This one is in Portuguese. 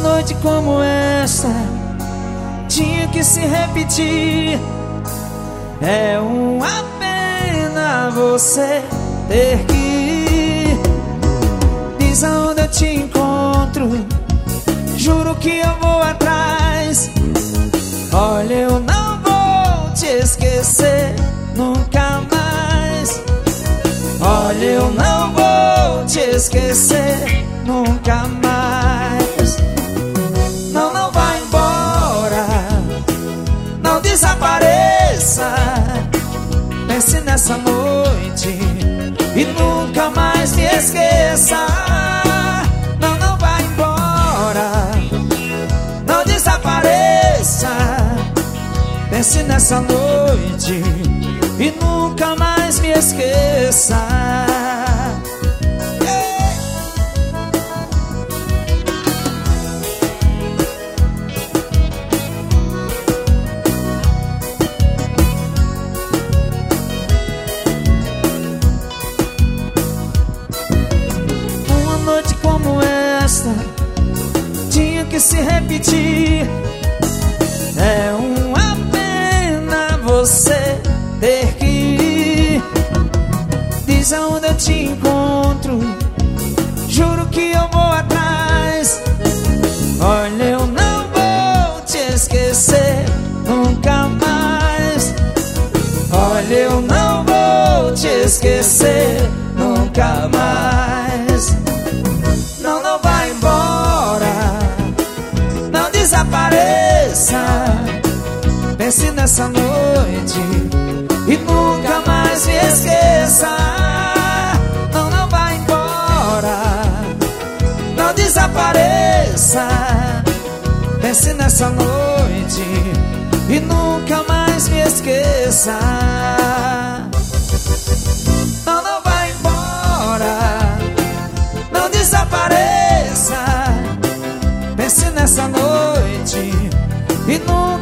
noite como essa tinha que se repetir. É uma pena você ter que ir. Diz aonde eu te encontro, juro que eu vou atrás. Olha, eu não vou te esquecer nunca mais. Olha, eu não vou te esquecer nunca mais. Não, não vá embora, não desapareça. Pense nessa noite e nunca mais me esqueça. Não, não vá embora, não desapareça. Pense nessa noite e nunca mais me esqueça. Uma noite como esta tinha que se repetir. É uma pena você ter que ir. Diz aonde eu te encontro, juro que eu vou atrás. Olha, eu não vou te esquecer nunca mais. Olha, eu não vou te esquecer nunca mais. Não, não vá embora, não desapareça. Pense nessa noite e nunca mais me esqueça. Não, não vá embora, não desapareça. Pense nessa noite e nunca mais me esqueça. Não, não vá embora, não desapareça. Pense nessa noite e nunca